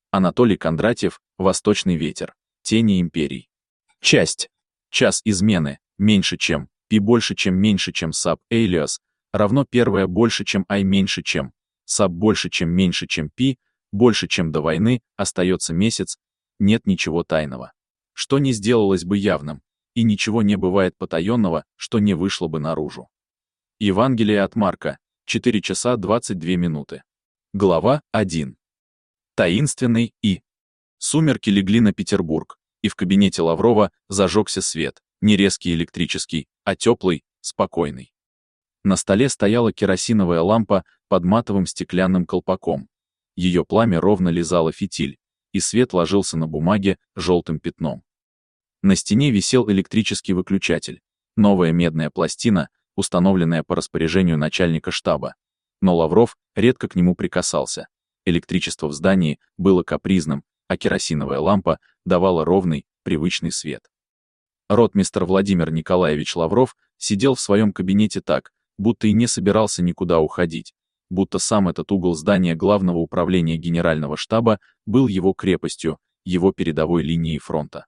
Анатолий Кондратьев, «Восточный ветер. Тени империй». Часть. Час измены, меньше чем, π больше чем меньше чем саб Элиас, равно первое больше чем I меньше чем, саб больше чем меньше чем π, больше чем до войны, остается месяц, нет ничего тайного, что не сделалось бы явным, и ничего не бывает потаенного, что не вышло бы наружу. Евангелие от Марка, 4 часа 22 минуты. Глава 1. Таинственный И. Сумерки легли на Петербург, и в кабинете Лаврова зажегся свет, не резкий электрический, а теплый, спокойный. На столе стояла керосиновая лампа под матовым стеклянным колпаком. Ее пламя ровно лизало фитиль, и свет ложился на бумаге желтым пятном. На стене висел электрический выключатель, новая медная пластина, установленная по распоряжению начальника штаба. Но Лавров редко к нему прикасался. Электричество в здании было капризным, а керосиновая лампа давала ровный, привычный свет. Ротмистр Владимир Николаевич Лавров сидел в своем кабинете так, будто и не собирался никуда уходить, будто сам этот угол здания Главного управления Генерального штаба был его крепостью, его передовой линией фронта.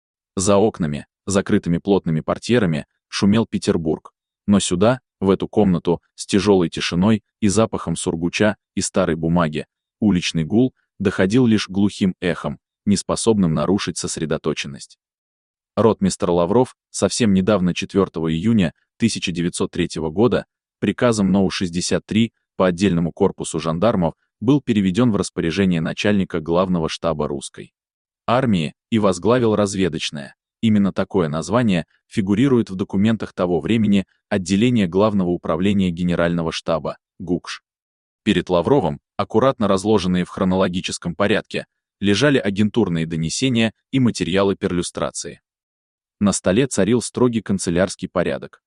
За окнами, закрытыми плотными портьерами, шумел Петербург, но сюда, в эту комнату, с тяжелой тишиной и запахом сургуча и старой бумаги, уличный гул доходил лишь глухим эхом, неспособным нарушить сосредоточенность. Ротмистр Лавров совсем недавно, 4 июня 1903 года, приказом НОУ-63 по отдельному корпусу жандармов был переведен в распоряжение начальника Главного штаба русской армии и возглавил разведочное. Именно такое название фигурирует в документах того времени отделение Главного управления Генерального штаба, ГУКШ. Перед Лавровым, аккуратно разложенные в хронологическом порядке, лежали агентурные донесения и материалы перлюстрации. На столе царил строгий канцелярский порядок.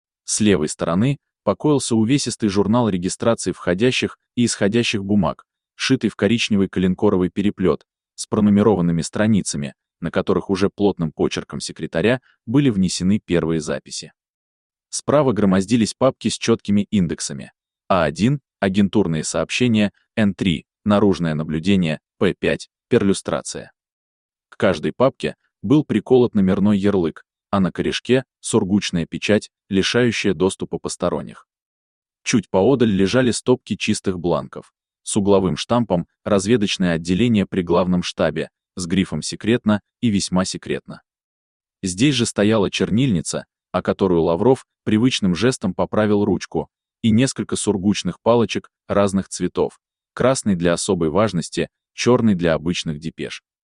С левой стороны покоился увесистый журнал регистрации входящих и исходящих бумаг, сшитый в коричневый коленкоровый переплет, с пронумерованными страницами, на которых уже плотным почерком секретаря были внесены первые записи. Справа громоздились папки с четкими индексами. А1 — агентурные сообщения, Н3 — наружное наблюдение, П5 — перлюстрация. К каждой папке был приколот номерной ярлык, а на корешке — сургучная печать, лишающая доступа посторонних. Чуть поодаль лежали стопки чистых бланков. С угловым штампом разведочное отделение при главном штабе, с грифом «секретно» и «весьма секретно». Здесь же стояла чернильница, о которую Лавров привычным жестом поправил ручку, и несколько сургучных палочек разных цветов, красный для особой важности, черный для обычных депеш.